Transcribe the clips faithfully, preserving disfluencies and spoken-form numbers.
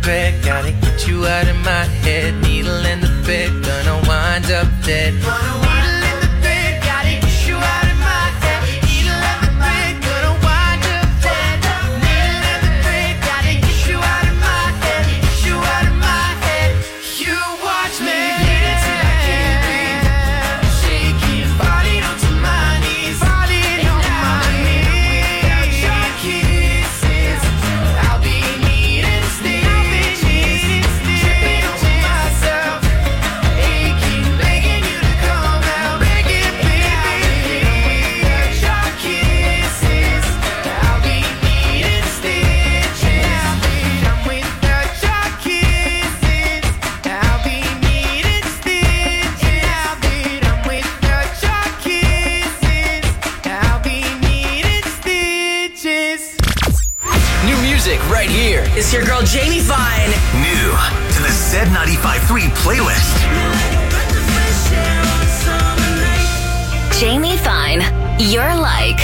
thread, gotta get you out of my head. Needle in the thread, gonna wind up dead. Needle in the thread, gotta get you out of my head. Needle in the thread, gonna wind up dead. Needle in the thread, gotta get you out of my head. Get you out of my head. You watch me dance till I can't breathe. Shaking body onto my knees. Body on my knees. Without your kisses, I'll be needing stitches. Tripping over myself, aching, begging you to come out. Begging, baby. Without your kisses, I'll be needing stitches. I'm without your kisses, I'll be needing stitches. I'm without your kisses, I'll be needing stitches. New music right here. It's your girl Jamie Fine. New to the Z ninety-five point three playlist. Jamie Fine, you're like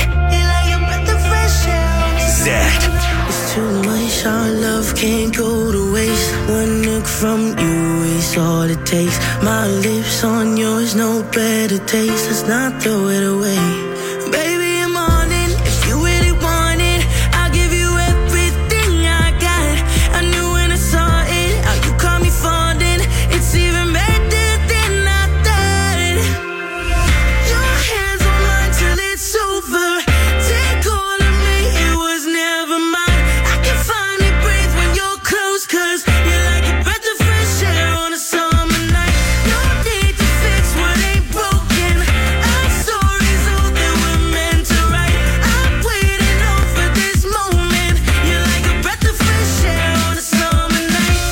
Z. It's too much, our love can't go to waste. One look from you is all it takes. My lips on yours, no better taste. Let's not throw it away. Baby, I'm on it. If you really want it, I'll give you everything I got. I knew when I saw it, how you caught me falling. It's even better than I thought. Your hands on mine till it's over. Take all of me, it was never mine. I can finally breathe when you're close, cause you're like a breath of fresh air on a summer night. No need to fix what ain't broken. Our stories old that we're meant to write. I'm waiting on for this moment. You're like a breath of fresh air on a summer night.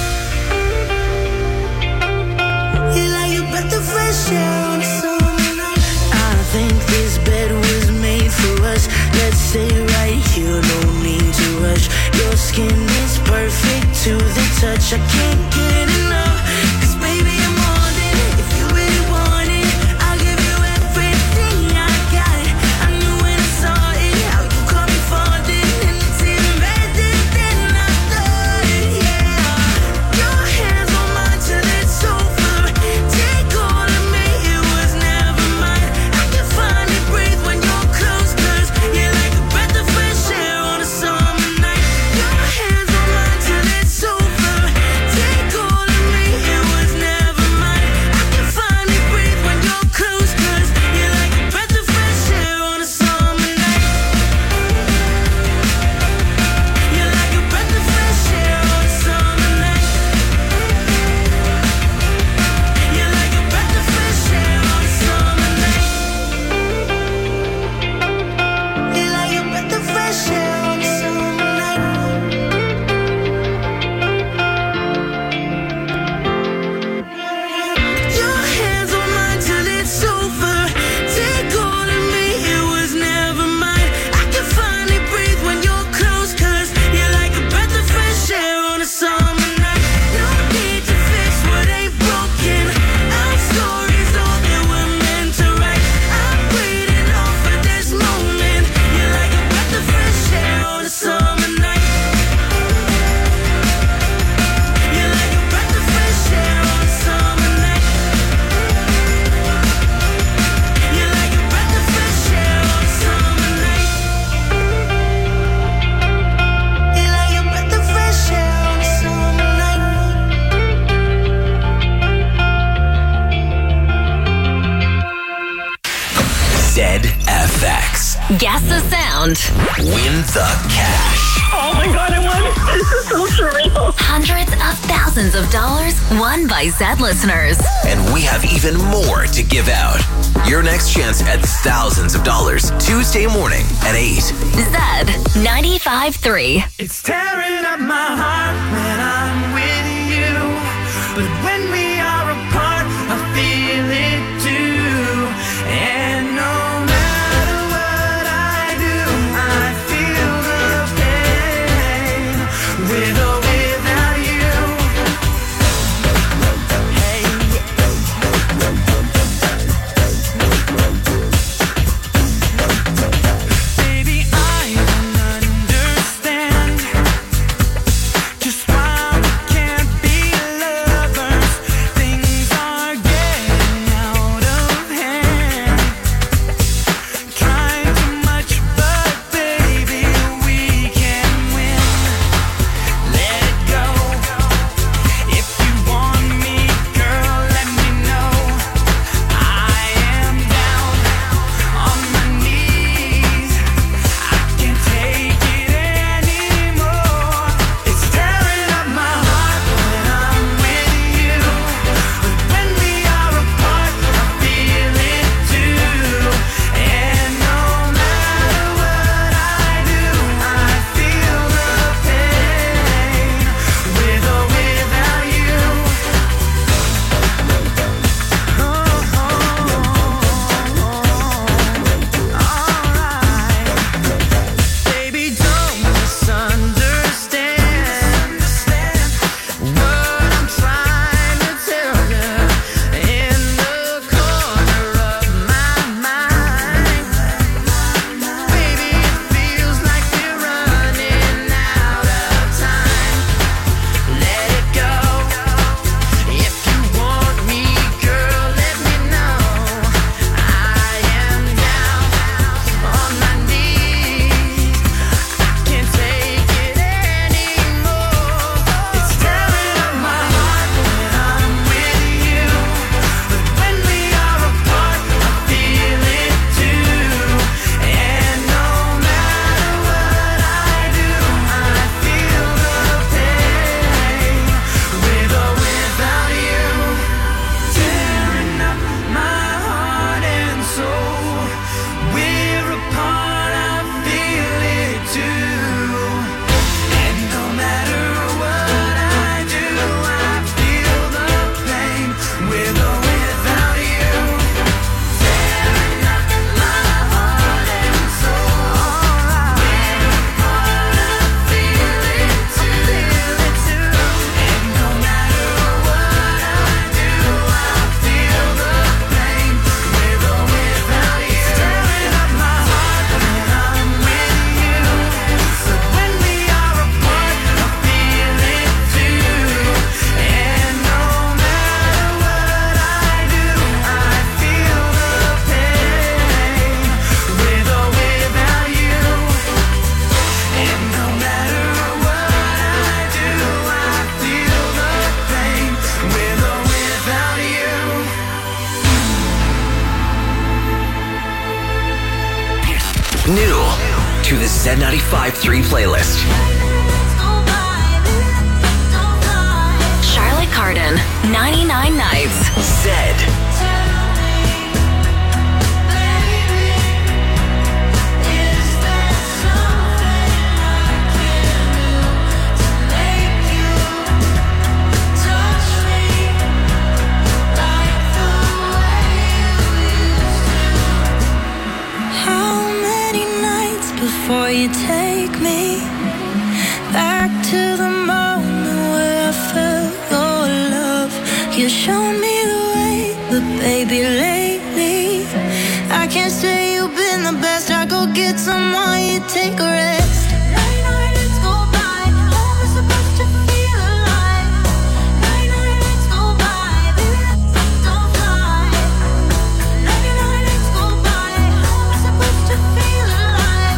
You're like a breath of fresh air on a summer night. I think this bed was made for us. Let's stay right here, no need to rush. Your skin is perfect to the touch. I can't get enough, cause baby I'm on it. If you really want it, I'll give you everything I got. I knew when I saw it, how you caught me falling. And it's even better than I thought, yeah. Your hands on mine till it's over. Take all of me, it was never mine. I can finally breathe when you're close, cause you're like a breath of fresh air on a summer night. Your hands on mine till it's over. Take all of me, it was never mine. I can finally breathe when you're close, cause you're like a breath of fresh air on a summer night. You're like a breath of fresh air on a summer night. You're like a breath of fresh air on a summer night. You're like a breath of fresh air on a summer night. Your hands on mine till it's over. Take all of me, it was never mine. I can finally breathe when you're close, cause you're like a breath of fresh air on a summer night. No need to fix what ain't broken. Our stories all that we're meant to write. I'm waiting on for this moment. You're like a breath of fresh air on a summer night. You're like a breath of fresh air on a summer night. You're like a breath of fresh air on a summer night. You're like a breath of fresh air on a summer night. Z F X. Guess the Sound. Win the cash. Oh my god, I won. This is so surreal. Hundreds of thousands of dollars won by Z listeners. And we have even more to give out. Your next chance at thousands of dollars Tuesday morning at eight. Z ninety-five point three. It's tearing up my heart when I'm with you, but when we are apart, I feel it too. And no matter what I do, I feel the pain with or without you. Hey. Baby, I don't understand just why we can't New to the Z ninety-five point three playlist. Charlotte Cardin, ninety-nine Nights. Zed. Before you take me back to the moment where I felt your love, you showed me the way, but baby lately I can't say you've been the best. I go get someone, you take a rest. Night night, let's go by. How am I supposed to feel alive? Night night, let's go by. Baby, let's don't fly. Night night, let's go by. How am I supposed to feel alive?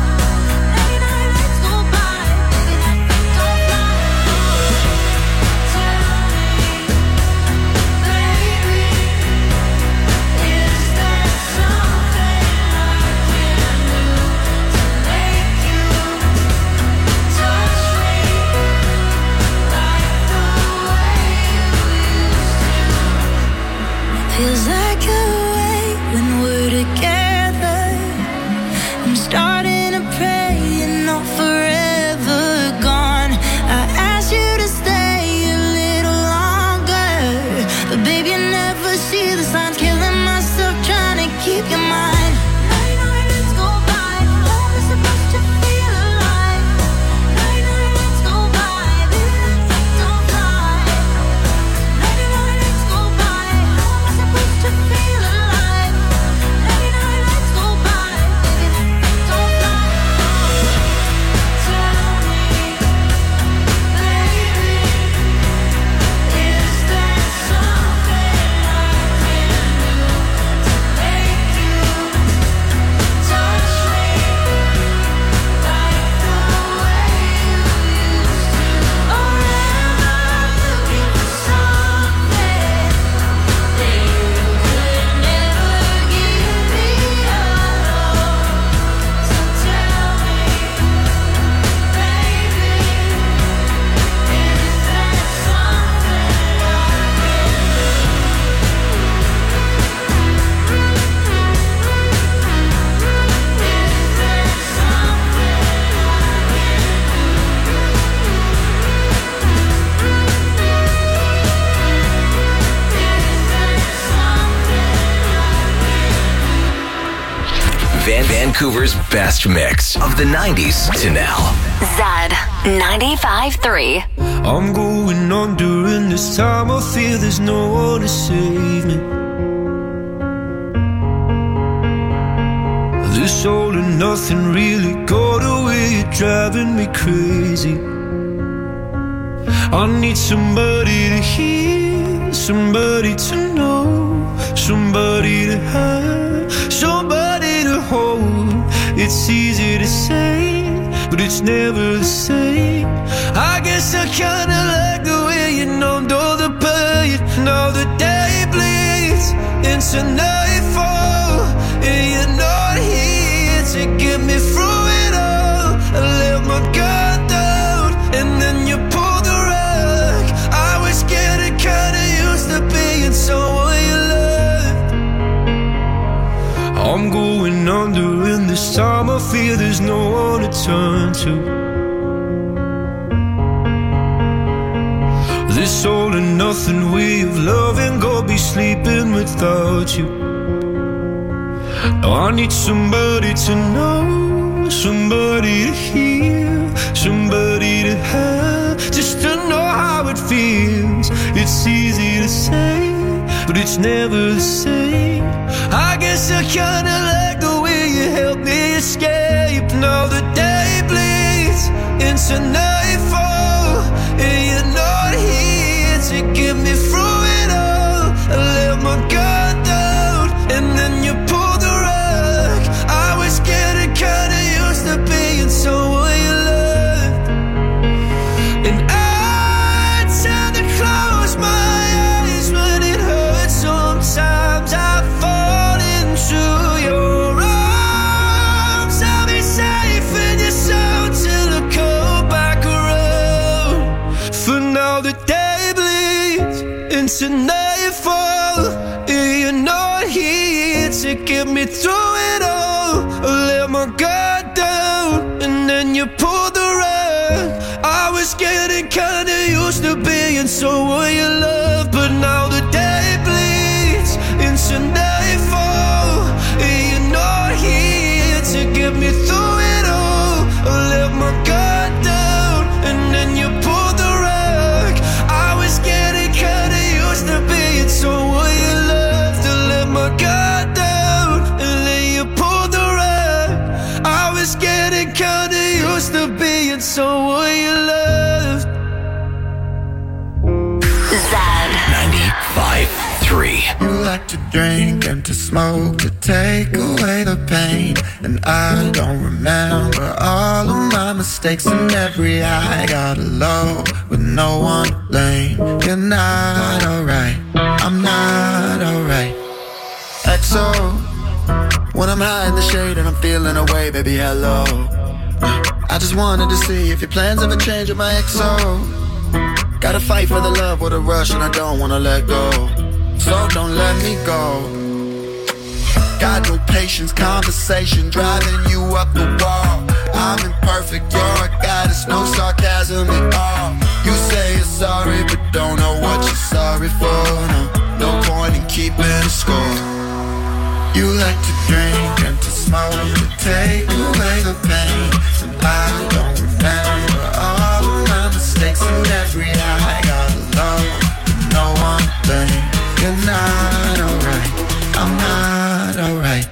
Feels like a way when we're together. I'm starting to pray you're not forever gone. I asked you to stay a little longer, but baby, you never see the signs. Killing myself trying to keep your mind. Night night, let's go by. How am I supposed to feel alive? Night night, let's go by. Baby, let's don't fly. Night night, let's go by. How am I supposed to feel alive? Night night, let's go by. Baby, let's don't fly. Tell me, baby, is there something I can do to make you touch me like the way you used to? Or am I looking for something that you could never give me at all? So tell me, baby, is there something Van Vancouver's best mix of the nineties to now. Zed, ninety-five point three. I'm going on during this time. I feel there's no one to save me. This all and nothing really got away. You're driving me crazy. I need somebody to hear, somebody to know, somebody to have, somebody to hold. It's easy to say, but it's never the same. I guess I kinda like the way you numbed all the pain. Now the day bleeds into nightfall, and you're not here to get me through it all. I let my guard down, and then you pulled the rug. I was getting kinda used to being someone you loved. I'm going under, and this time I feel there's no one to turn to. This all and nothing way of loving, go be sleeping without you. Now I need somebody to know, somebody to hear, somebody to have, just to know how it feels. It's easy to say, but it's never the same. I guess I kinda like the way you help me escape. Now the day bleeds into nightfall, and you're not here to get me through it all. I let my guard down, and then you pulled the rug. I was getting kinda used to being someone you loved, and I tend to close my eyes when it hurts. Sometimes I fall into your arms. I'll be into nightfall. You're not here to get me through it all. I let my guard down and then you pulled the rug. I was getting kinda used to being someone you love, but now the day bleeds into nightfall. You're not here to get me through it all. I let my guard down and then you pulled the rug. I was getting kinda used to being someone you love, to let my guard down and then you pulled the rug. I was getting kinda used to being someone you loved. Zed ninety-five three. You like to drink and to smoke to take away the pain, and I don't remember all of my mistakes. And every I got low with no one to blame. You're not alright, I'm not alright. X O, when I'm high in the shade and I'm feeling away, baby, hello. I just wanted to see if your plans ever change with my X O. Gotta fight for the love with a rush and I don't wanna let go. So don't let me go. Got no patience, conversation driving you up the wall. I'm imperfect, you're a goddess, no sarcasm at all. You say you're sorry, but don't know what you're sorry for. No, no point in keeping a score. You like to drink and to smoke to take away the pain, and I don't remember all of my mistakes. And every I got alone, no one thing. You're not alright, I'm not alright.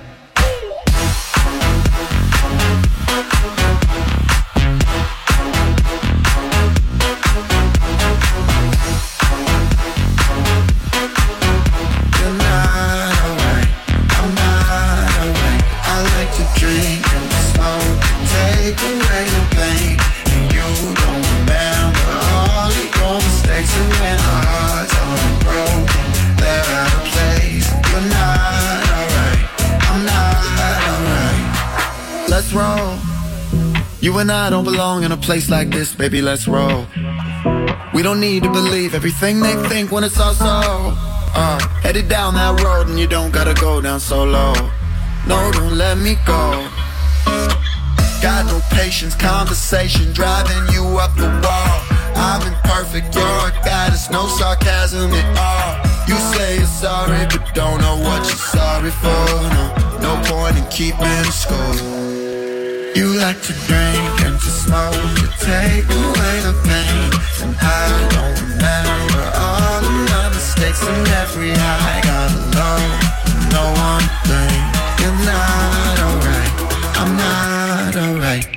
You're not alright, I'm not alright. I like to drink and smoke and take away the pain, and you don't remember all of your mistakes. And when our hearts are broken, they're out of place. You're not alright, I'm not alright. Let's roll. You and I don't belong in a place like this, baby, let's roll. We don't need to believe everything they think when it's all so uh, headed down that road and you don't gotta go down so low. No, don't let me go. Got no patience, conversation driving you up the wall. I'm imperfect, you're a goddess, no sarcasm at all. You say you're sorry, but don't know what you're sorry for. No, no point in keeping a score. You like to drink and to smoke to take away the pain, and I don't remember all of my mistakes. And every I got alone, no one thing. You're not alright, I'm not alright.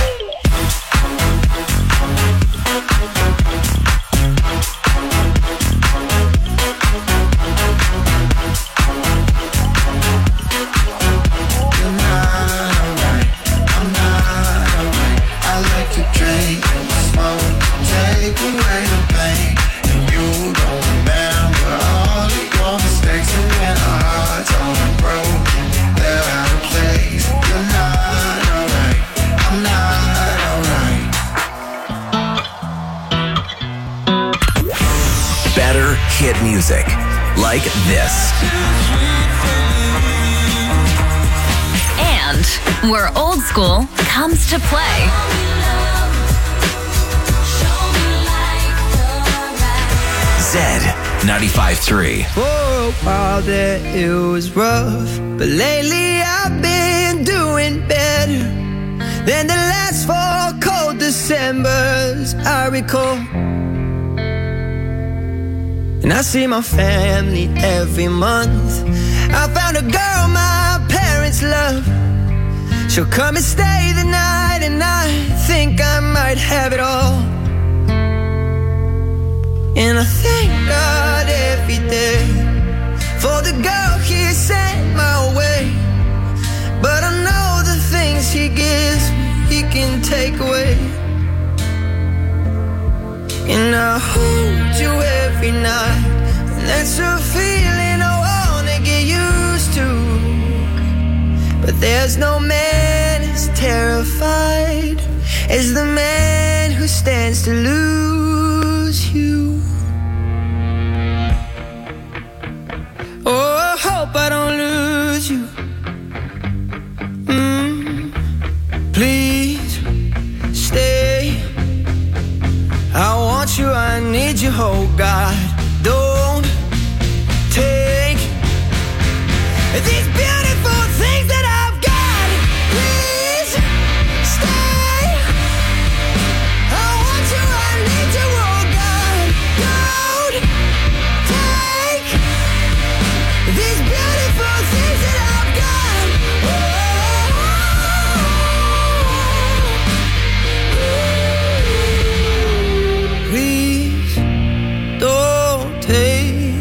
Hit music like this. and where old school comes to play. Zed ninety-five three. For a while there it was rough, but lately I've been doing better than the last four cold Decembers I recall. And I see my family every month. I found a girl my parents love. She'll come and stay the night, and I think I might have it all. And I thank God every day for the girl He sent my way. But I know the things He gives me, He can take away. And I hold you every night, and that's a feeling I wanna get used to. But there's no man as terrified as the man who stands to lose you. hope I don't lose you. Mm, please stay. I want you, I need you, oh God. Don't take these beautiful things that I've got. Please stay. I want you, I need you, oh God. Don't take these beautiful things that I've got. Oh, please don't take.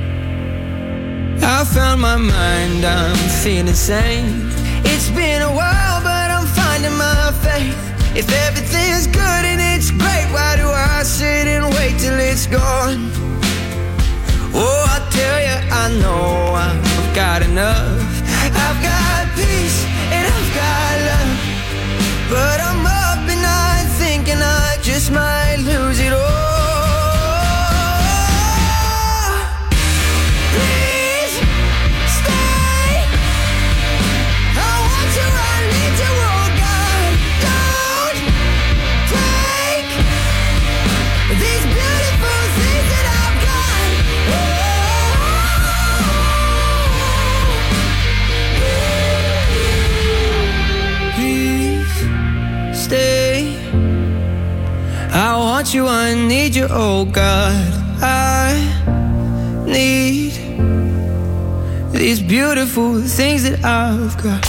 I found my mind, I'm feeling sane. It's been a while, but I'm finding my faith. If everything's good and it's great, why do I sit and wait till it's gone? Oh, I tell you, I know I've got enough. I've got peace and I've got love, but I'm up and I'm thinking I just might lose it all. Please stay. I want you, I need you, oh God. Don't take these beautiful things that I've got. Please stay. I want you, I need you, oh God. I need these beautiful things that I've got.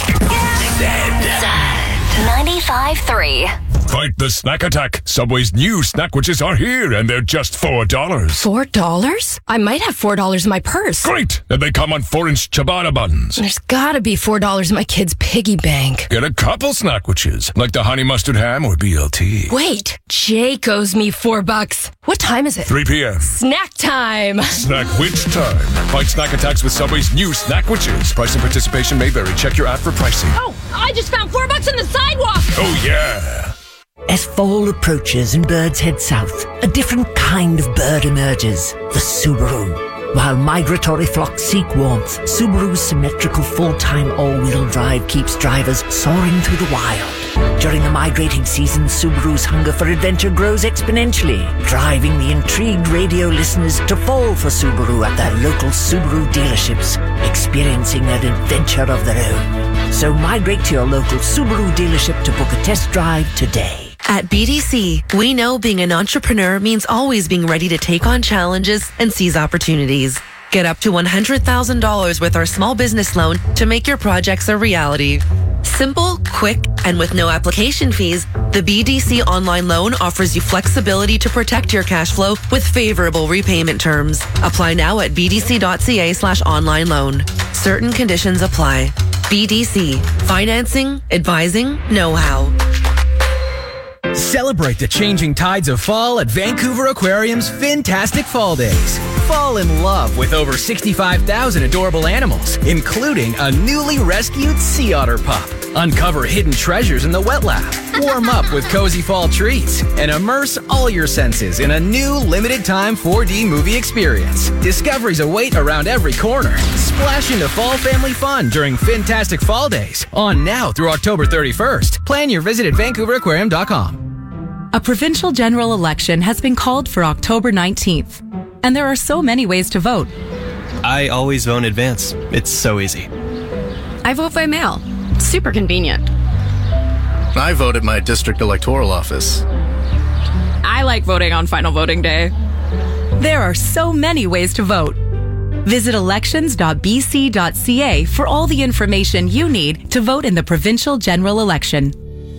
ninety-five three. Fight the snack attack. Subway's new snackwitches are here, and they're just four dollars. Four dollars? I might have four dollars in my purse. Great! And they come on four-inch ciabatta buns. There's gotta be four dollars in my kid's piggy bank. Get a couple snackwitches, like the honey mustard ham or B L T. Wait, Jake owes me four bucks. What time is it? three p.m. Snack time. Snackwitch time. Fight snack attacks with Subway's new snackwitches. Price and participation may vary. Check your app for pricing. Oh, I just found four bucks on the sidewalk. Oh, yeah. As fall approaches and birds head south, a different kind of bird emerges, the Subaru. While migratory flocks seek warmth, Subaru's symmetrical full-time all-wheel drive keeps drivers soaring through the wild. During the migrating season, Subaru's hunger for adventure grows exponentially, driving the intrigued radio listeners to fall for Subaru at their local Subaru dealerships, experiencing an adventure of their own. So migrate to your local Subaru dealership to book a test drive today. At B D C, we know being an entrepreneur means always being ready to take on challenges and seize opportunities. Get up to one hundred thousand dollars with our small business loan to make your projects a reality. Simple, quick, and with no application fees, the B D C online loan offers you flexibility to protect your cash flow with favorable repayment terms. Apply now at bdc.ca slash online loan. Certain conditions apply. B D C. Financing, advising, know-how. Celebrate the changing tides of fall at Vancouver Aquarium's Fantastic Fall Days. Fall in love with over sixty-five thousand adorable animals, including a newly rescued sea otter pup. Uncover hidden treasures in the wet lab. Warm up with cozy fall treats and immerse all your senses in a new limited-time four D movie experience. Discoveries await around every corner. Splash into fall family fun during Fantastic Fall Days. On now through October thirty-first. Plan your visit at vancouver aquarium dot com. A provincial general election has been called for October nineteenth, and there are so many ways to vote. I always vote in advance. It's so easy. I vote by mail. Super convenient. I vote at my district electoral office. I like voting on final voting day. There are so many ways to vote. Visit elections dot b c dot c a for all the information you need to vote in the provincial general election.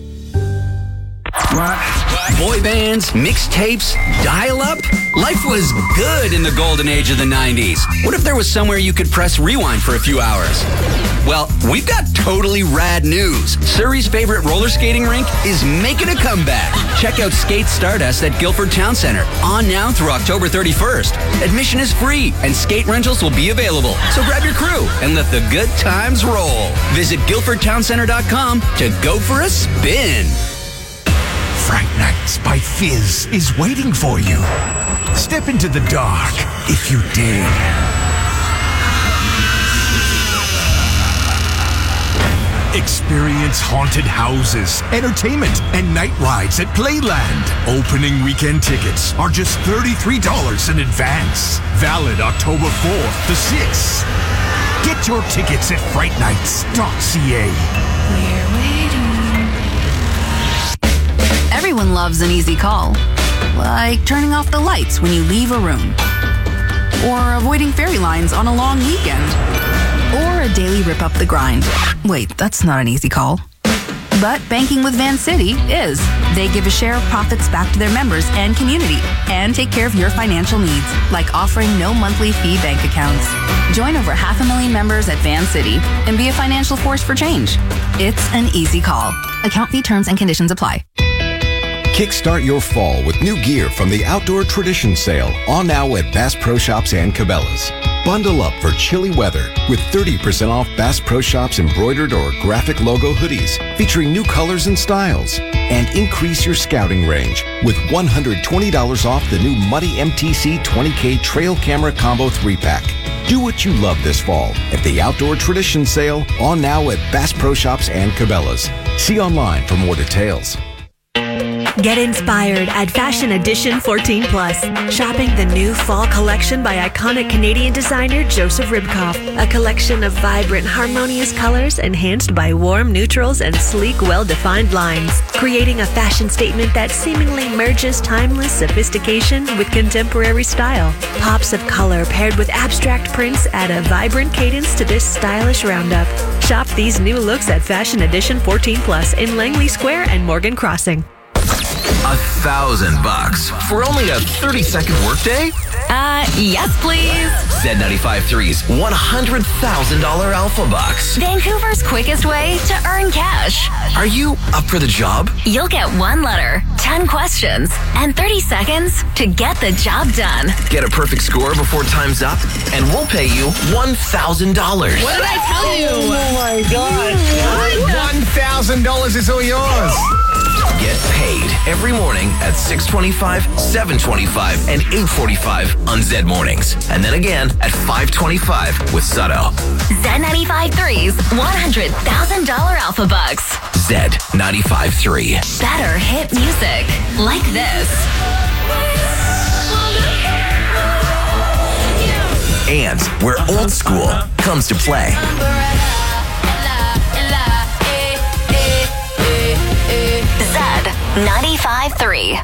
Boy bands, mixtapes, dial-up? Life was good in the golden age of the nineties. What if there was somewhere you could press rewind for a few hours? Well, we've got totally rad news. Surrey's favorite roller skating rink is making a comeback. Check out Skate Stardust at Guildford Town Centre. On now through October thirty-first. Admission is free and skate rentals will be available. So grab your crew and let the good times roll. Visit guildford town centre dot com to go for a spin. Frank Knight's by Fizz is waiting for you. Step into the dark if you dare. Experience haunted houses, entertainment, and night rides at Playland. Opening weekend tickets are just thirty-three dollars in advance. Valid October fourth to sixth. Get your tickets at fright nights dot c a. We're waiting. Everyone loves an easy call. Like turning off the lights when you leave a room. Or avoiding fairy lines on a long weekend. Or a daily rip up the grind. Wait, that's not an easy call. But banking with Vancity is. They give a share of profits back to their members and community and take care of your financial needs, like offering no monthly fee bank accounts. Join over half a million members at Vancity and be a financial force for change. It's an easy call. Account fee terms and conditions apply. Kickstart your fall with new gear from the Outdoor Tradition Sale, on now at Bass Pro Shops and Cabela's. Bundle up for chilly weather with thirty percent off Bass Pro Shops embroidered or graphic logo hoodies featuring new colors and styles. And increase your scouting range with one hundred twenty dollars off the new Muddy M T C twenty K Trail Camera Combo three pack. Do what you love this fall at the Outdoor Tradition Sale, on now at Bass Pro Shops and Cabela's. See online for more details. Get inspired at Fashion Edition fourteen plus. Shopping the new fall collection by iconic Canadian designer Joseph Ribkoff. A collection of vibrant, harmonious colors enhanced by warm neutrals and sleek, well-defined lines. Creating a fashion statement that seemingly merges timeless sophistication with contemporary style. Pops of color paired with abstract prints add a vibrant cadence to this stylish roundup. Shop these new looks at Fashion Edition fourteen plus in Langley Square and Morgan Crossing. A thousand bucks for only a thirty-second workday? Uh, yes, please. Z ninety-five three's one hundred thousand dollars Alpha Bucks. Vancouver's quickest way to earn cash. Are you up for the job? You'll get one letter, ten questions, and thirty seconds to get the job done. Get a perfect score before time's up, and we'll pay you one thousand dollars. What did I tell you? Oh my God. one thousand dollars is all yours. Get paid every morning at six twenty-five, seven twenty-five, and eight forty-five on Z Mornings. And then again at five twenty-five with Sutto. Z ninety-five three's one hundred thousand dollars Alpha Bucks. Z ninety-five three. Better hit music like this. And where old school comes to play. Z ninety-five three.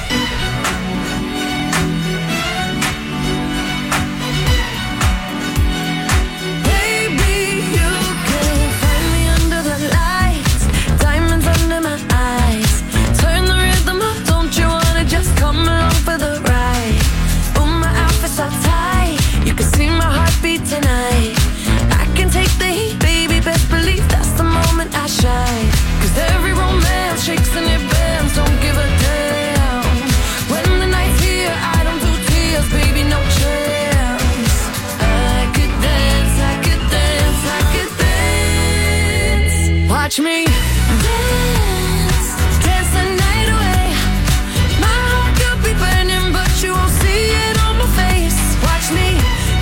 Tonight, I can take the heat, baby. Best believe that's the moment I shine. Cause every romance shakes and it bends, don't give a damn. When the night's here, I don't do tears, baby, no chance. I could dance, I could dance, I could dance. Watch me dance, dance the night away. My heart could be burning, but you won't see it on my face. Watch me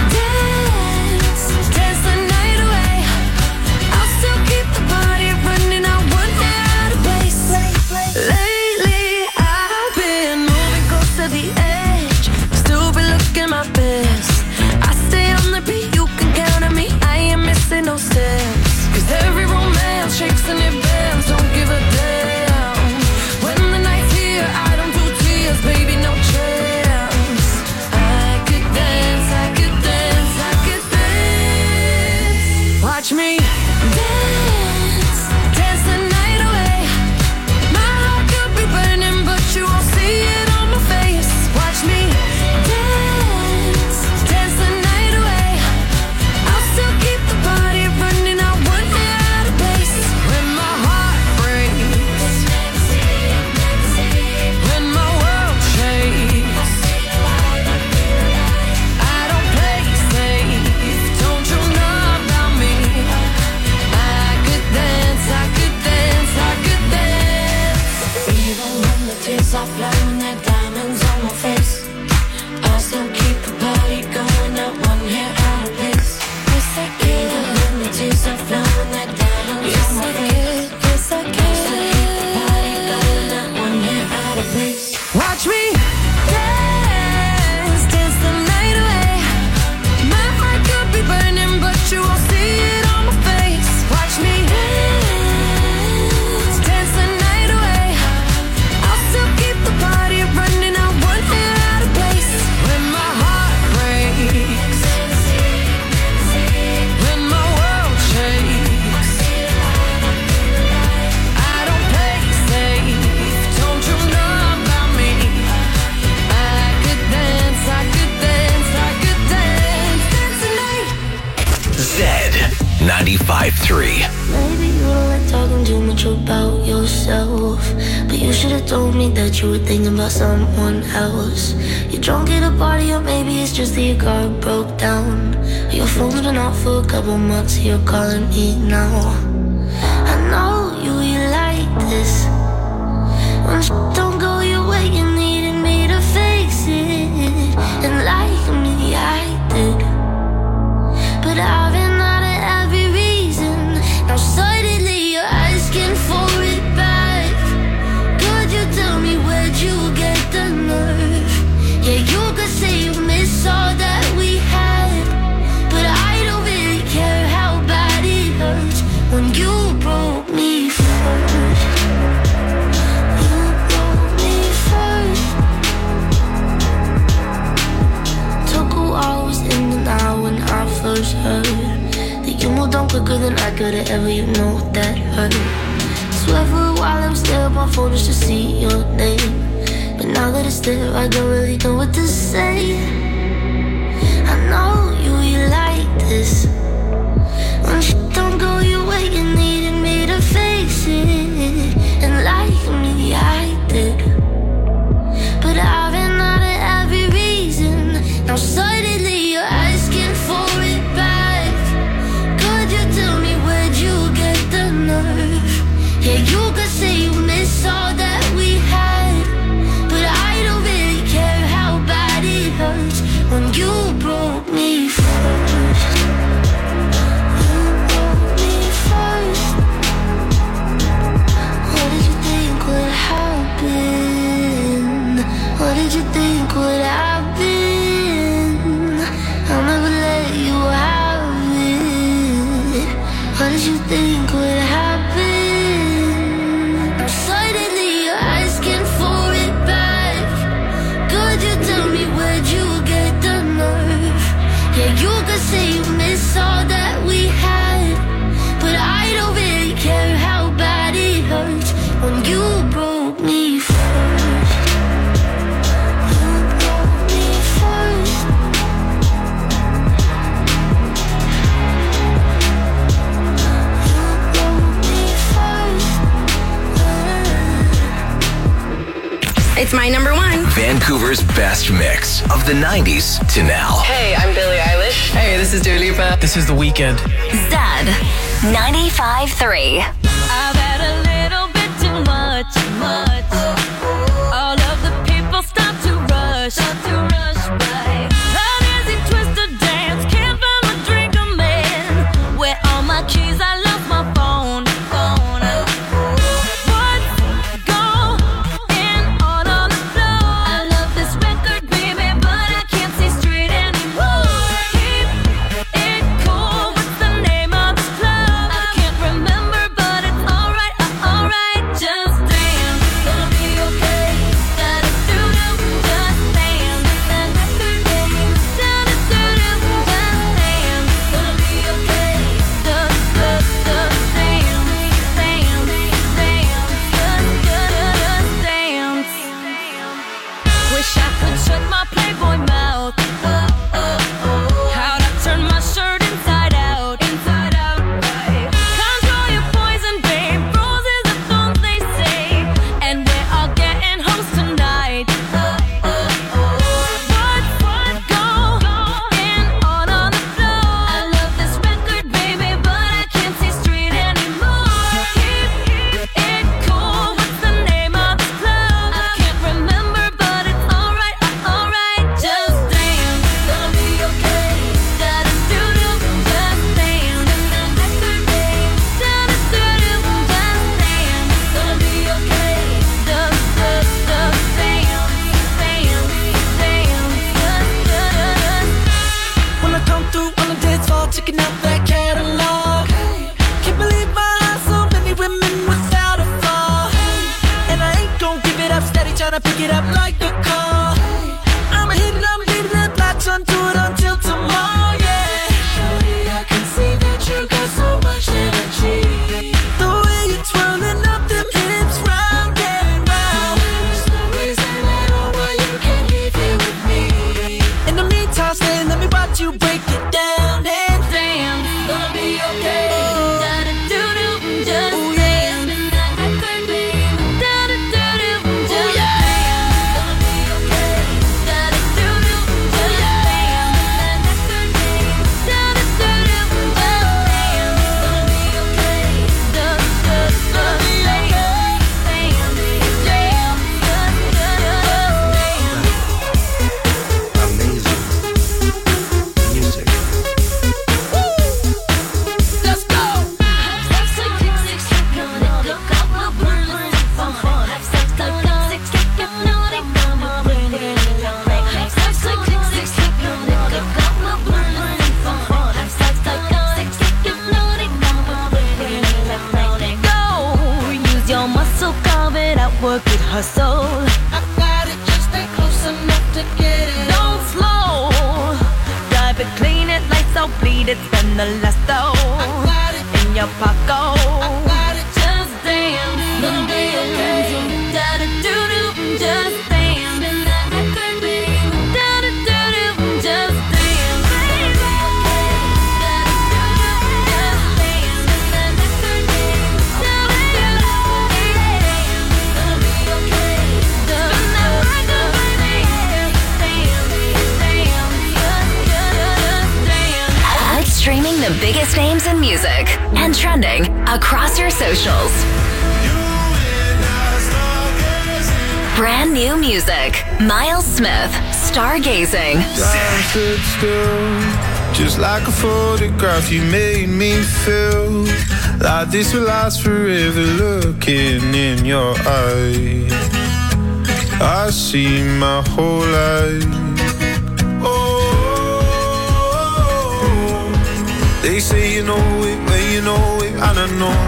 no steps. Cause every romance shakes and it bends, don't give a damn. When the night's here, I don't do tears, baby, no chance. I could dance, I could dance, I could dance. Watch me dance, dance the night away. My heart could be burning, but you won't see it on my face. Watch me dance, dance the night away. I'll still keep the party running, I wouldn't get out of place. When my heart breaks, when my world shakes, I don't play safe, don't you know about me? five three. Maybe you don't like talking too much about yourself, but you should have told me that you were thinking about someone else. You're drunk at a party, or maybe it's just that your car broke down. Your phone's been off for a couple months, you're calling me now. I know you, you like this. When shit don't go your way, you needed me to fix it. And like me, I did. But I've been out of every reason. Now suddenly you're asking for it back. Could you tell me where'd you get the nerve? Yeah, you could say you miss all that we had, but I don't really care how bad it hurts when you broke me first. You broke me first. Took a while, was in the now when I first heard that you moved on quicker than I could've ever, you know that hurt. Swear for a while I was there on my phone just to see your name, but now that it's there I don't really know what to say. I know you, you like this. When shit don't go your way, you needed me to fix it. And like me, I did. But I've been out of every reason. Now suddenly you're asking for it back. Could you tell me where'd you get the nerve? Yeah, you could say you miss all that we had, but I don't really care how bad it hurts when you broke me first. You broke me first. What did you think would happen? What did you think would happen? I'll never let you have it. What did you think would happen? Now suddenly you're asking for it back. Could you tell me where'd you get the nerve? Yeah, you could say you miss all that we had, but I don't really care how bad it hurts when you broke me first. You broke me first. You broke me first. It's my number one. Vancouver's best mix of the nineties to now. Hey, I'm Billie Eilish. Hey, this is Dua Lipa. This is The Weeknd. Zed ninety-five three. I've had a little bit too much, much. All of the people stop to rush, stop to rush by. How does he twist a dance? Can't find my drink, a man. Where all my keys? I lost my phone, phone. What's going on on the floor? I love this record, baby, but I can't see straight anymore. Keep it cool. What's the name of this club? I can't remember, but it's alright, uh, alright. Just dance, gonna be okay. Da-da-doo-doo, just dance. Da-da-doo-doo, da-da-doo-doo, just dance. Gonna be okay. Just, just, just dance, dance, dance. Just, just, dance. Wish I could shut my Playboy mouth. How'd I turn my shirt inside out? Inside out. Control your poison, babe. Roses are thorns, they say. And we're all getting hoes tonight. What's what's going on on the floor? I love this record, baby, but I can't see straight anymore. Keep it cool. What's the name of this club? I can't remember, but it's alright, uh, alright. Just dance, gonna be okay. Da-da-doo-doo, just dance. Da-da-doo-doo, da-da-doo-doo, just dance. Gonna be okay. Just, just, just dance, dance, dance. Just, just. When I come through on the dance floor, checking out that catalog. Can't believe my eyes, so many women without a flaw. And I ain't gon' give it up, steady tryna pick it up like a call. I'ma hit it, I'm leaving that latch onto it until tomorrow, yeah. Shorty, I can see that you got so much energy. The way you're twirling up them hips round and round. There's no reason at all why you can't leave here with me. In the meantime, stay, let me watch you break it down and Dance, gonna be okay. oh. without work, it hustle. I got it, just stay close enough to get it. Don't slow, drive it, clean it, lights out, bleed it, spend the last though. I got it in your pocket. I got it, just dance, gonna be okay. Da da do do, just dance, and that could be. Da da do do, just dance, baby. Streaming the biggest names in music and trending across your socials. Brand new music. Miles Smith, Stargazing. Time stood still, just like a photograph. You made me feel like this will last forever. Looking in your eyes, I see my whole life. They say you know it, when you know it, I don't know.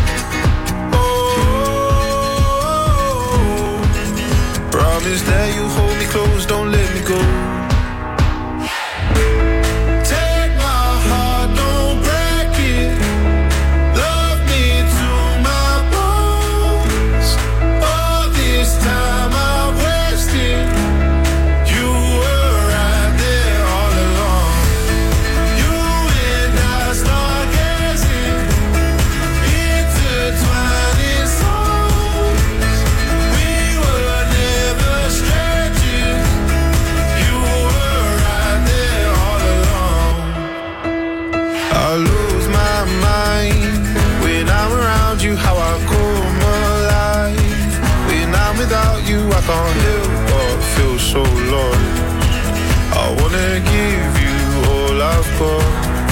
Oh, promise that you hold me close, don't let me go. Take my heart, don't break it. Love me to my bones. All this time I've wasted. You were right there all along. How I come alive when I'm without you, I can't help but feel so lost. I wanna give you all I've got.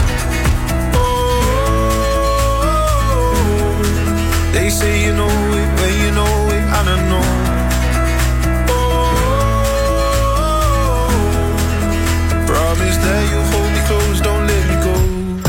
Oh, they say you know it, when you know it, I don't know. Oh, promise that you hold me close, don't let me go.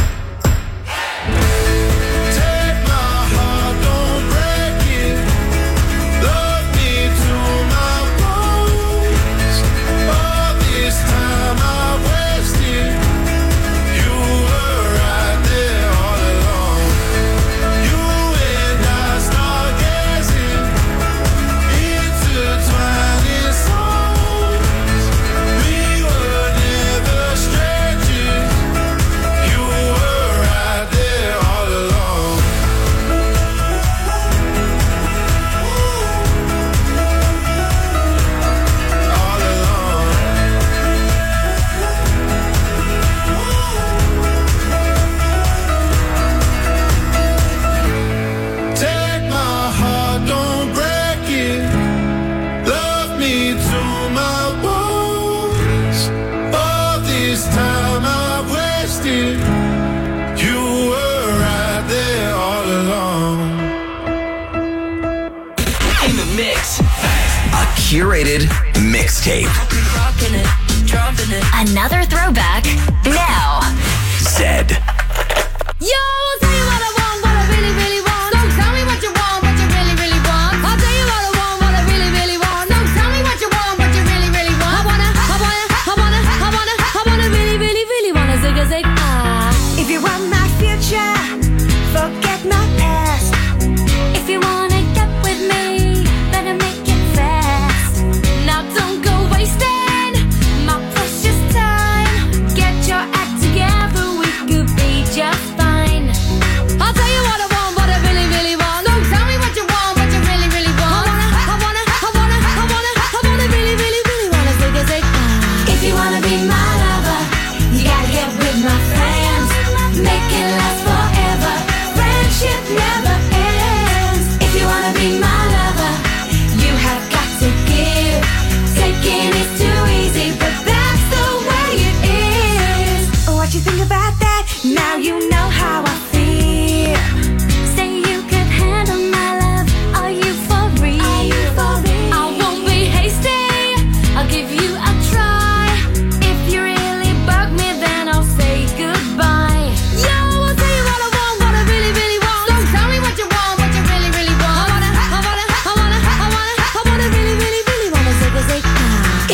Curated mixtape. Another throwback now. Zed. Yo, I'll tell you what I want, what I really, really want. So tell me what you want, what you really, really want. I'll tell you what I want, what I really, really want. So tell me what you want, what you really, really want. I wanna, I wanna, I wanna, I wanna, I wanna really, really, really wanna zig a zig ah. If you want my future, forget my past. If you wanna get with me, better make it fast. Now don't go wasting my precious time.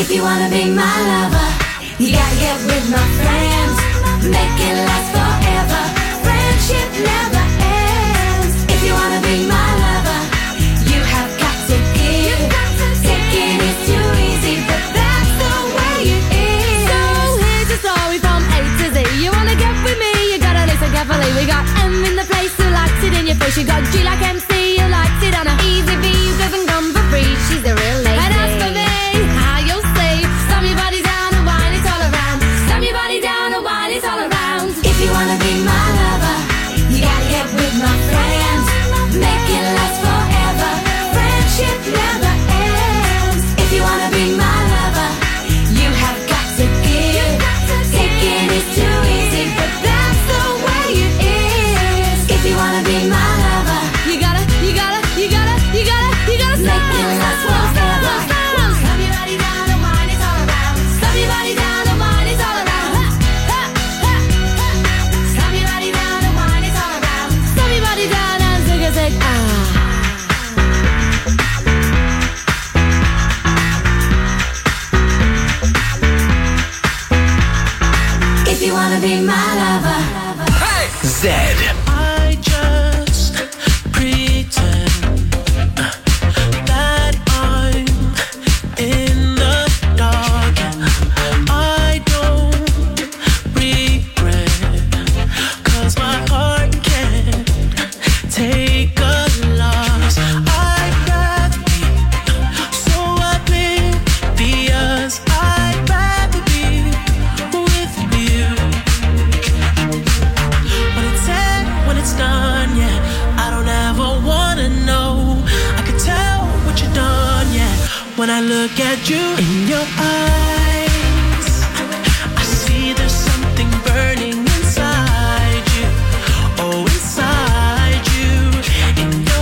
If you wanna be my lover, you gotta get with my friends. Make it last forever. Friendship never ends. If you wanna be my lover, you have got to give. Taking is too easy, but that's the way it is. So here's a story from A to Z. You wanna get with me, you gotta listen carefully. We got M in the place who likes it in your face. You got G like M C, who likes it on a easy V, who doesn't come for free. She's a real lady. And as for me, how you'll see, slam your body down and wine it all around. Slam your body down and wine it all around. If you wanna be my lover, you gotta get with my friends. Make it last forever. Friendship never ends. If you wanna be my lover, you have got to give. Taking is too easy, but that's the way it is. If you wanna be my lover, you gotta, you gotta, you gotta, you gotta, you gotta make it last forever. Slam your body down and wine it all around. Slam your body down and wine it all around. Slam your body down and wine it all around. Slam your body down and take a take. Ah. If you wanna be my lover, Zed. I just pretend that I'm in the dark. I don't regret, 'cause my heart can't take a loss. I'd rather be so oblivious. I'd rather be with you. When it's said, when it's done, yeah, I don't ever wanna know. I can tell what you've done, yeah, when I look at you in your eyes. I see there's something burning inside you. Oh, inside you, in your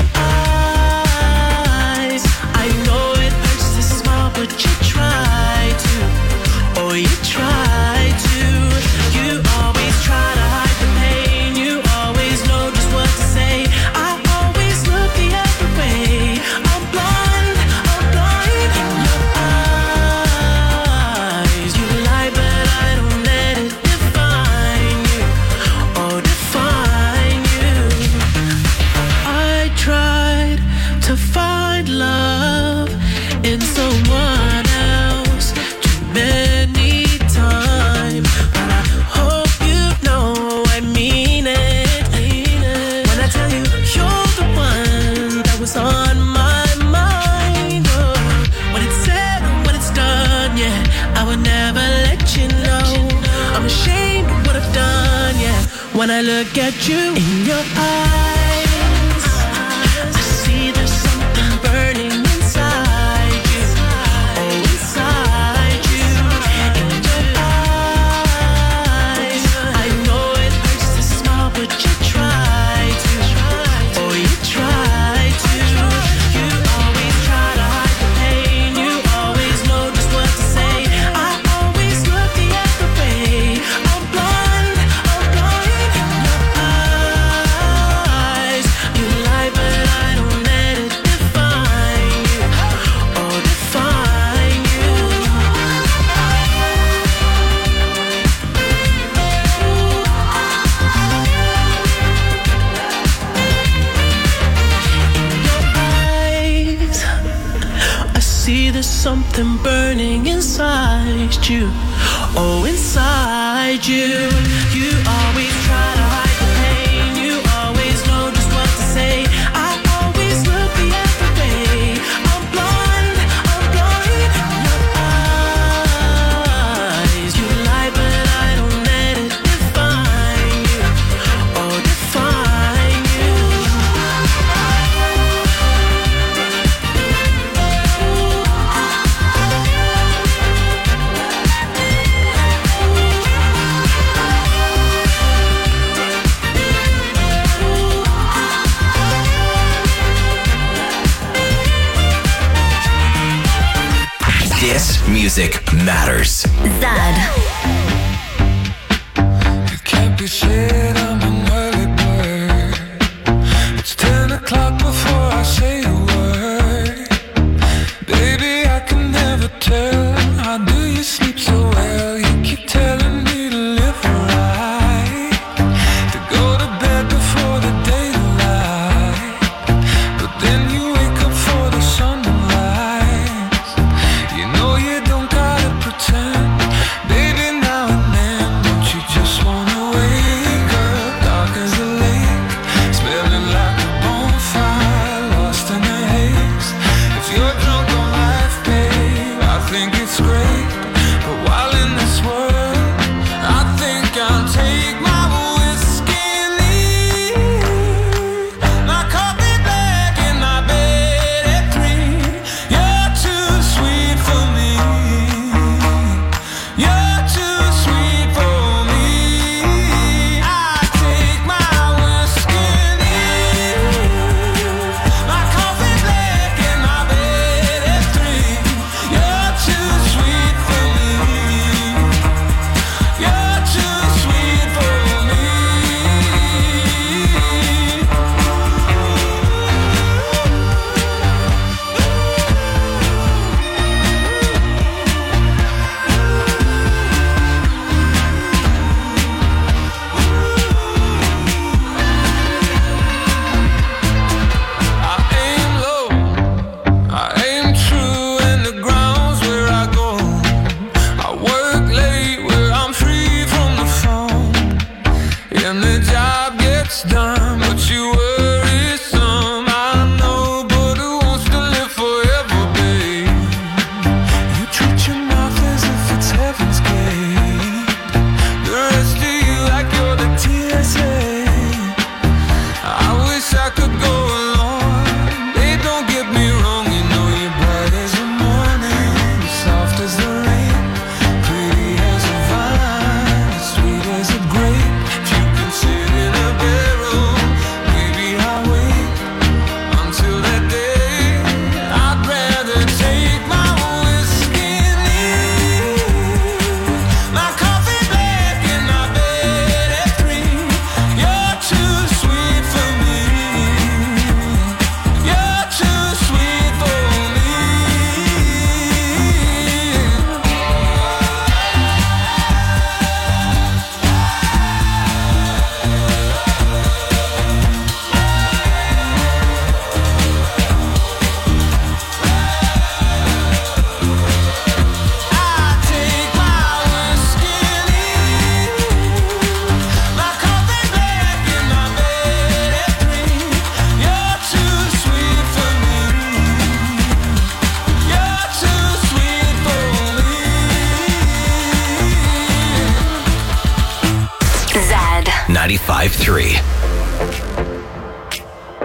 eyes. I know it hurts to smile, but you try to. Oh, you try to. You always try to hide the pain. You always know just what to say. I always look the other way. I'm blind, I'm blind in your eyes. You lie, but I don't let it define you. Oh, define you. I tried to find love in someone else too many times, but I hope you know I mean it. When I tell you you're the one that was on my mind. Oh, when it's said, when it's done, yeah, I would never let you know. I'm ashamed of what I've done, yeah, when I look at you in your eyes. I see there's something burning inside you. Oh, inside you, in your eyes. I know it hurts to smile, but you try to. Oh, you try to. You always try to hide the pain. You always know just what to say. I always look the other way. I'm blind, I'm blind in your eyes. You lie, but I don't let it define you. Oh, define you. Eyes, I see there's something burning inside you. Oh, inside you. You always try to hide the pain. You always know just what to say. I always look the other way. I'm blind, I'm blind in your eyes. You lie, but I don't let it define you. Oh, define you. This music matters. Zed. Can't be said I'm an early bird. It's ten o'clock before I say a word. Baby, I can never tell. I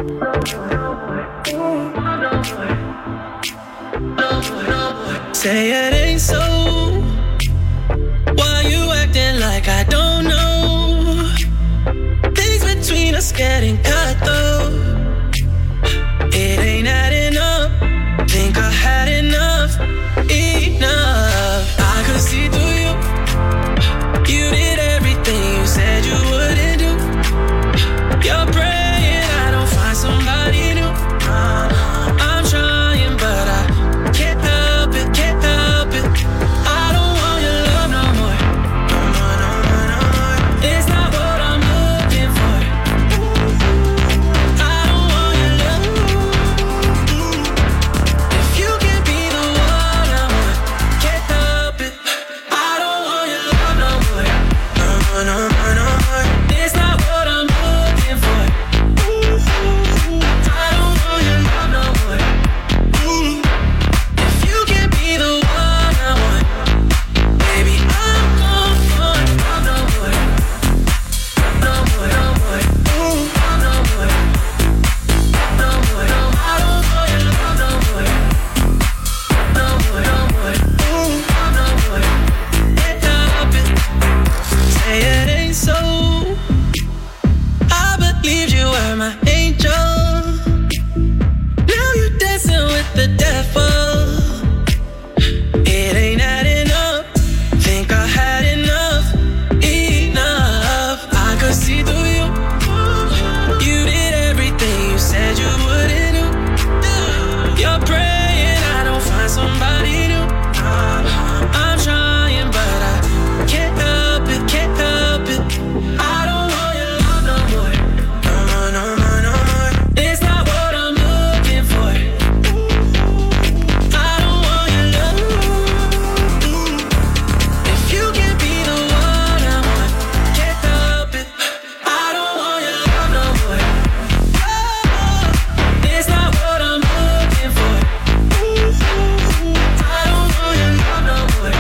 Say it ain't so. Why you acting like I don't know? Things between us getting cut though. It ain't adding up. Think I had enough, enough. I could see through you. You did everything you said you wouldn't do. You're praying I don't find somebody new. I'm trying, but I can't help it, can't help it. I don't want your love no more. No more, no more, no more. It's not what I'm looking for. I don't want your love. If you can't be the one I want, can't help it. I don't want your love no more. No more, no more, no more. It's not what I'm looking for. I don't want your love no more. If you can't be the one I want, baby, I'm gone for love no more. No more, no more. No more. No more, no more. I don't want your love no more. No more, no more. No more. Can't help it. Say it ain't so. I believed you were my angel. Now you're dancing with the devil. It ain't adding up. Think I had enough, enough. I could see through you. You did everything you said you wouldn't do. You're praying I don't find somebody new. I'm trying, but I can't help it, can't help it. I don't want your love no more. No more, no more, no more. It's not what I'm looking for. I don't want your love. If you can't be the one I want, can't help it. I don't want your love no more. It's not what I'm looking for. I don't want your love no more.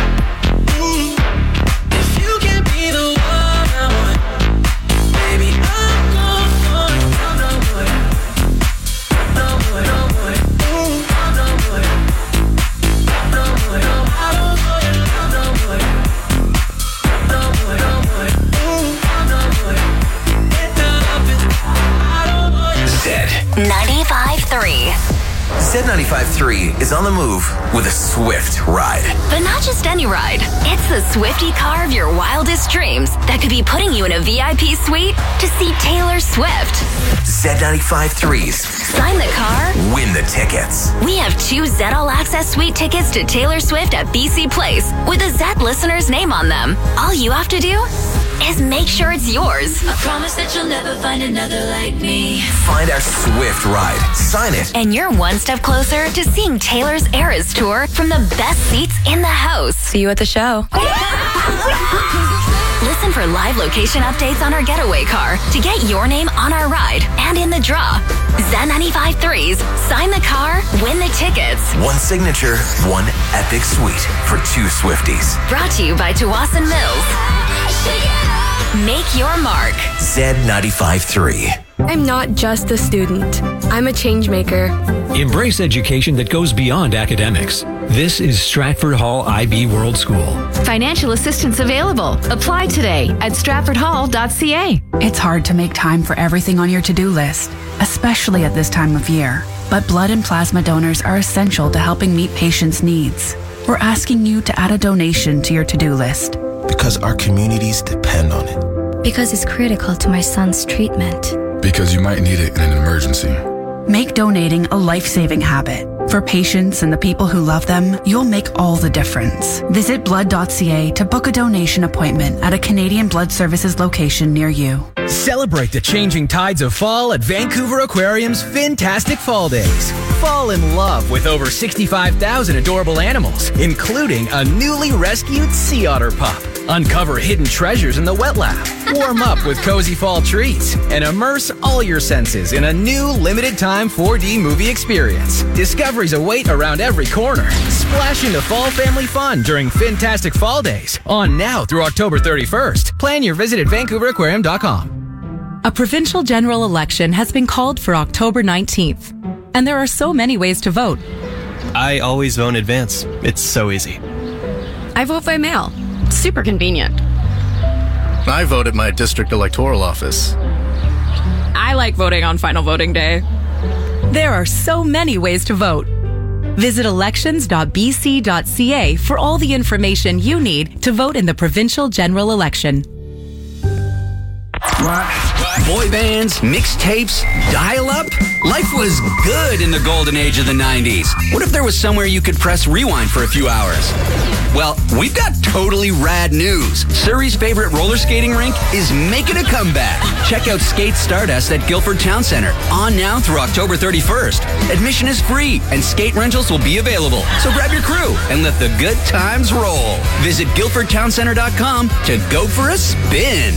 If you can't be the one I want, baby, I'm gone for love no more. No more, no more. No more. No more, no more. I don't want your love no more. No more, no more. No more. Can't help it. I don't want your Z. ninety-five point three. Z ninety-five point three is on the move with a Swift ride. But not just any ride. It's the Swifty car of your wildest dreams that could be putting you in a V I P suite to see Taylor Swift. Z ninety-five point three's Sign the car, Win the Tickets. we have two Z All Access Suite tickets to Taylor Swift at B C Place with a Z listener's name on them. All you have to do is make sure it's yours. I promise that you'll never find another like me. Find our Swift ride. Sign it. And you're one step closer to seeing Taylor's Eras Tour from the best seats in the house. See you at the show. Listen for live location updates on our getaway car to get your name on our ride and in the draw. Z ninety-five point three's Sign the Car, Win the Tickets. One signature, one epic suite for two Swifties. Brought to you by Tawasin Mills. Make your mark. Z ninety-five point three. I'm not just a student. I'm a change maker. Embrace education that goes beyond academics. This is Stratford Hall I B World School. Financial assistance available. Apply today at stratford hall dot c a. It's hard to make time for everything on your to-do list, especially at this time of year. But blood and plasma donors are essential to helping meet patients' needs. We're asking you to add a donation to your to-do list. Because our communities depend on it. Because it's critical to my son's treatment. Because you might need it in an emergency. Make donating a life-saving habit. For patients and the people who love them, you'll make all the difference. Visit blood dot c a to book a donation appointment at a Canadian Blood Services location near you. Celebrate the changing tides of fall at Vancouver Aquarium's Fantastic Fall Days. Fall in love with over sixty-five thousand adorable animals, including a newly rescued sea otter pup. Uncover hidden treasures in the wet lab. Warm up with cozy fall treats and immerse all your senses in a new limited time four D movie experience. Discoveries await around every corner. Splash into fall family fun during Fantastic Fall Days. On now through October thirty-first. Plan your visit at vancouver aquarium dot com. A provincial general election has been called for October nineteenth, and there are so many ways to vote. I always vote in advance. It's so easy. I vote by mail. Super convenient. I vote at my district electoral office. I like voting on final voting day. There are so many ways to vote. Visit elections dot b c dot c a for all the information you need to vote in the provincial general election. Boy bands, mixtapes, dial-up? Life was good in the golden age of the nineties. What if there was somewhere you could press rewind for a few hours? Well, we've got totally rad news. Surrey's favorite roller skating rink is making a comeback. Check out Skate Stardust at Guildford Town Centre, on now through October thirty-first. Admission is free and skate rentals will be available. So grab your crew and let the good times roll. Visit guildford town centre dot com to go for a spin.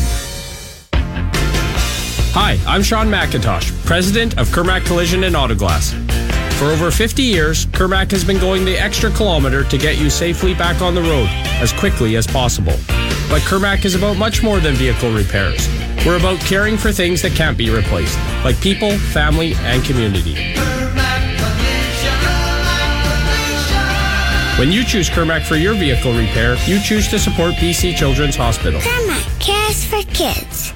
Hi, I'm Sean McIntosh, president of Kermac Collision and Autoglass. For over fifty years, Kermac has been going the extra kilometer to get you safely back on the road as quickly as possible. But Kermac is about much more than vehicle repairs. We're about caring for things that can't be replaced, like people, family, and community. When you choose Kermac for your vehicle repair, you choose to support B C Children's Hospital. Kermac cares for kids.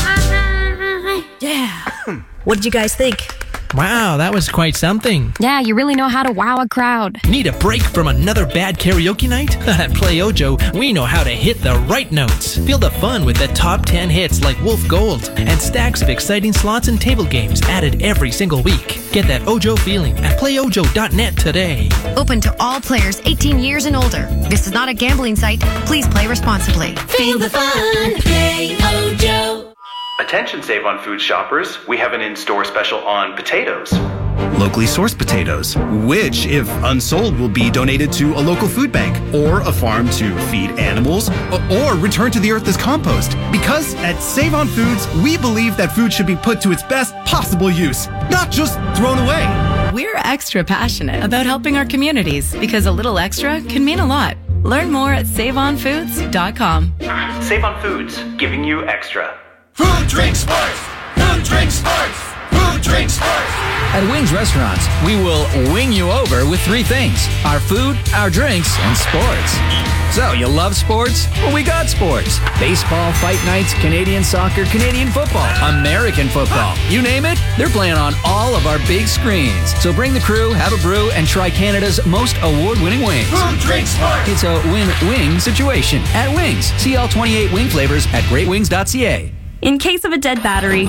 Yeah. What did you guys think? Wow, that was quite something. Yeah, you really know how to wow a crowd. Need a break from another bad karaoke night? At Play Ojo, we know how to hit the right notes. Feel the fun with the top ten hits like Wolf Gold and stacks of exciting slots and table games added every single week. Get that Ojo feeling at play ojo dot net today. Open to all players eighteen years and older. This is not a gambling site. Please play responsibly. Feel the fun. Play Ojo. Attention Save on Food shoppers, we have an in-store special on potatoes. Locally sourced potatoes, which, if unsold, will be donated to a local food bank or a farm to feed animals or return to the earth as compost. Because at Save on Foods, we believe that food should be put to its best possible use, not just thrown away. We're extra passionate about helping our communities because a little extra can mean a lot. Learn more at save on foods dot com. Save on Foods, giving you extra. Food, drink, sports! Food, drink, sports! Food, drink, sports! At Wings Restaurants, we will wing you over with three things: our food, our drinks, and sports. So, you love sports? Well, we got sports. Baseball, fight nights, Canadian soccer, Canadian football, American football. You name it, they're playing on all of our big screens. So bring the crew, have a brew, and try Canada's most award-winning wings. Food, drink, sports! It's a win-wing situation at Wings. See all twenty-eight wing flavors at great wings dot c a. In case of a dead battery,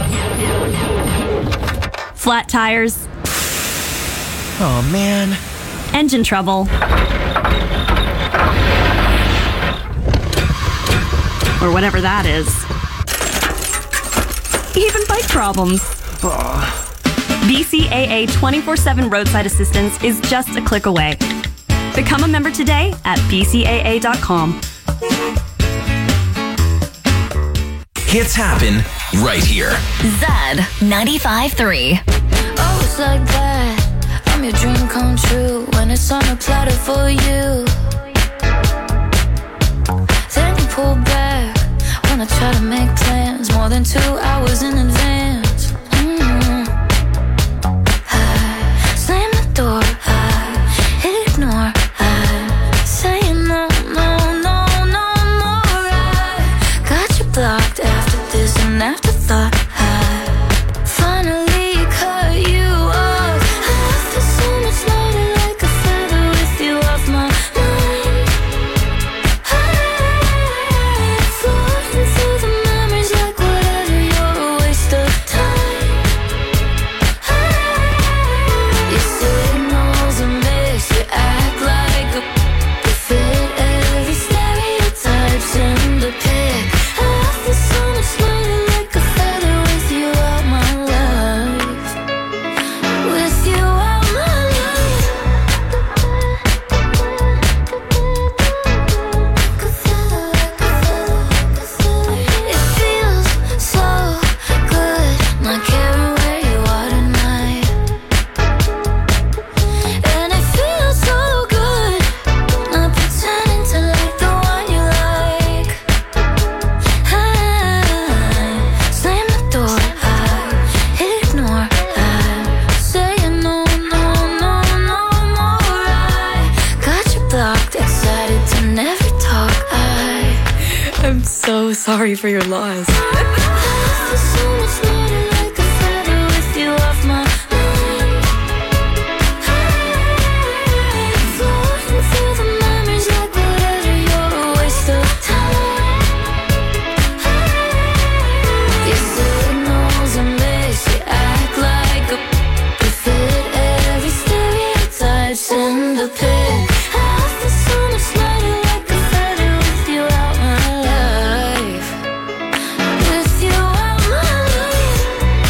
flat tires, oh man, engine trouble, or whatever that is, even bike problems. B C A A twenty-four seven roadside assistance is just a click away. Become a member today at b c a a dot com. Hits happen right here. Zed ninety-five point three. Oh, it's like that. I'm your dream come true when it's on a platter for you. Then you pull back when I try to make plans more than two hours in advance. Mm-hmm. I slam the door, I ignore, I say no, no, no, no more. I got you blocked after this and afterthought. I finally cut you off. I feel so much lighter, like a feather with you off my mind. I floating through the memories like whatever, you're a waste of time. sorry for your loss. In the pit, I feel so much lighter, like a feather with you out my life. With you out my life.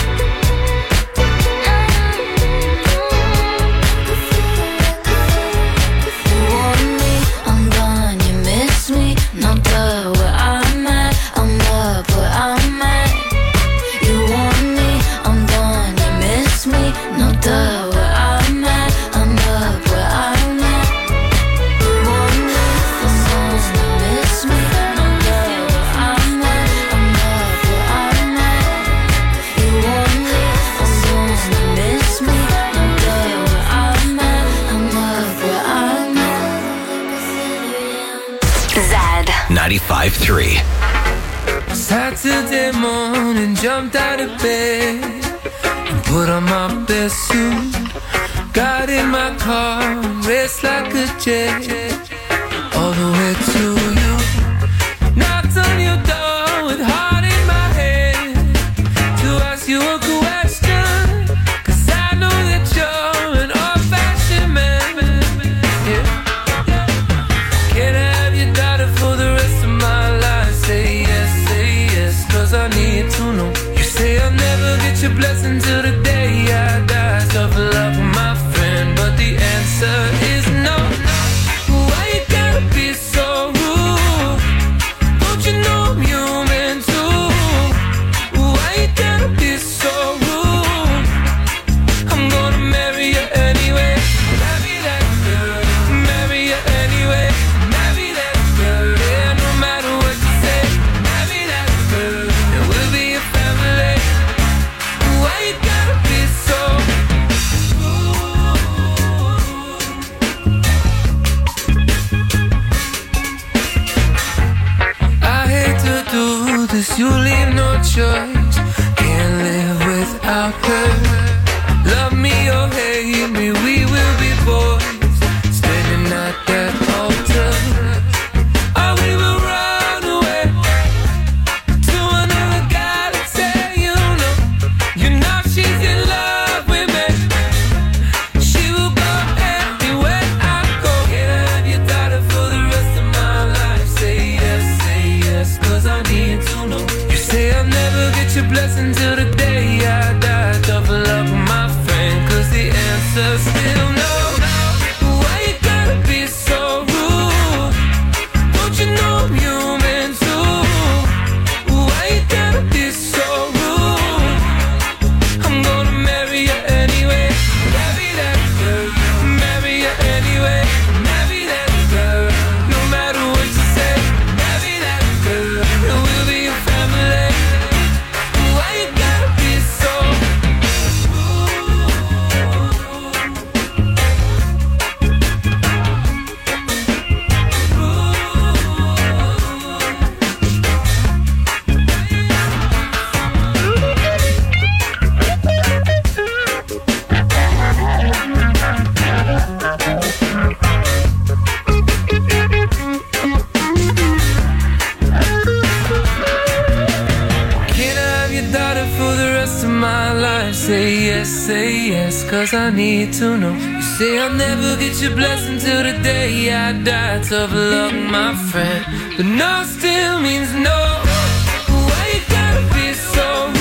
You want me, I'm gone. You miss me, not the where I'm at. I'm up where I'm at. You want me, I'm gone. You miss me, not the where I'm at. I'm up where I'm at. You want me, I'm gone. You miss me, not the where I'm at. I'm up where I'm at. You want me, I'm gone. You miss me, not the where I'm at. I'm up where I'm at. Z ninety-five point three. Saturday morning, jumped out of bed and put on my best suit. Got in my car, raced like a jet all the way to you. Knocked on your door with heart in my head to ask you a question, 'cause I know that you're an old-fashioned man. Yeah. Can I have your daughter for the rest of my life? Say yes, say yes, 'cause I need to know. You say I'll never get your blessing till the day I die. Tough luck, my friend, but the answer is no. Why you gotta be so rude? Don't you know I'm human too? Why you gotta be so rude? I'm gonna marry you anyway. Marry that girl, marry you anyway. Marry that girl, yeah, no matter what you say. Marry that girl, and we'll be a family. Why you gotta be so I hate to do this, you leave no choice. Can't live without her. Love me or hate me, we will be boys, standing at that altar. Or we will run away to another galaxy, you know. You know she's in love with me. She will go anywhere I go. Can I have your daughter for the rest of my life? Say yes, say yes, 'cause I need to know. You say I'll never get your blessing till the day I die. Tough luck, my friend, 'cause the answer's still no. Why you gotta be so rude? Don't you know I'm human too? Why you gotta be so rude? I'm gonna marry you anyway. Marry that girl, marry you anyway. Marry that girl, no matter what you say. Marry that girl, and we'll be a family. Why you gotta be so Can I have your daughter for the rest of my life? Say yes, say yes, 'cause I need to know. You say I'll never get your blessing till the day I die. Tough luck, my friend, but no still means no. Why you gotta be so